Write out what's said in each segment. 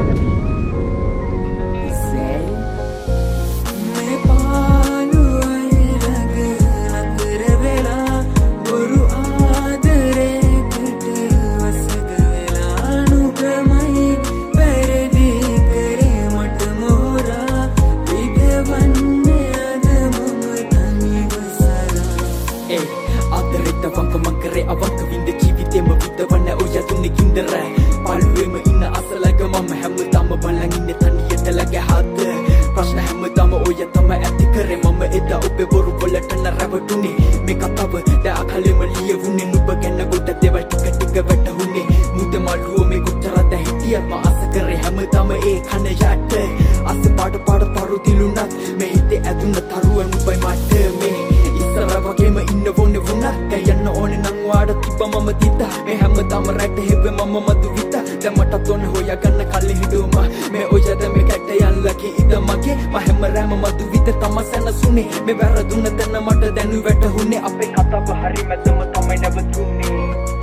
අවංක විඳ ජීවිතේම විඳවන්න ඔය දුන්නේ කින්දර පළුවේම ඉන්න අසලක මම හැමදාම බලන් ඉන්නේ තනියට ලග හද ප්‍රශ්න හැමදාම ඔය තමයි ඇති කරේ මම එදා ඔබේ බොරු වලට නරවටුනේ මේ කතාව දැකලෙම ලියවුනේ නුඹ ගැන ගොඩ දේවල් ටික ටික වැටහුනේ මුද මළුව මේ කොච්චරද හිටියත් මම අස කරේ හැමදාම ඒ කන යට අස පාඩ පරුදිලුණත් මේ හිතේ ඇතුණ තරුව නුඹයි මට මේ ඉස්සර වගේම ඉන්න ඕනේ වුණා කයන්න ඕනේ නම් වාඩ තිබ්බ මම තිතා මේ හැමදාම රැට හෙව්වේ මම මතු විත දැන් මටත් ඕනේ හොයාගන්න කලින් හිටුම මේ ඔයද මේ කැට යල්ලකි ඉද මගේ මම හැමරෑම මතු විත තම සැනසුනේ මේ වැරදුන තැන මට දැනු වැටහුනේ අපේ කතාව හරි මැදම තමයි නැවතුනේ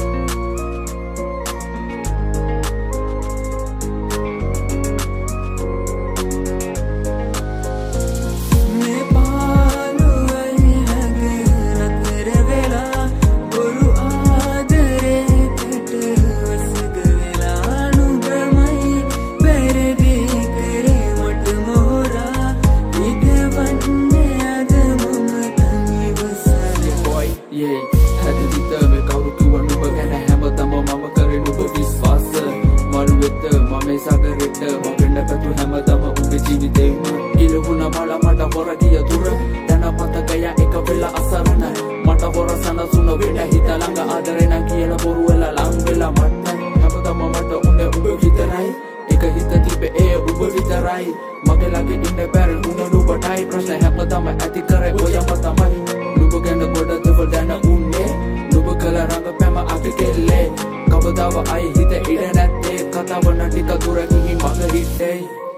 sagaretta magenda katu හැමදාම උඹේ ජීවිතේම ඉලහුණ මල මට හොර ගිය දුර දැන පත ගයා එක වෙලා අසරණ මට හොර සනසුන වෙන හිත ළඟ ආදරේ නම් කියලා බොරු වෙලා ලං වෙලා මට හැමදාම මට උන්නේ උඹ විතරයි එක හිත තිබේ ඒ උඹ විතරයි මගේ ළඟ ඉන්න බැරි උන නුඹටයි ප්‍රශ්න හැමදාම ඇති කරේ ඔයම තමයි නුඹ ගැන ගොඩ දෙවල් දැන උන්නේ නුඹ කල රඟපෑම අපි කෙල්ලේ කවදාව අය හිත ඉඩ නැත්තේ කතාව නටික දුර ගිහින් මග හිටේ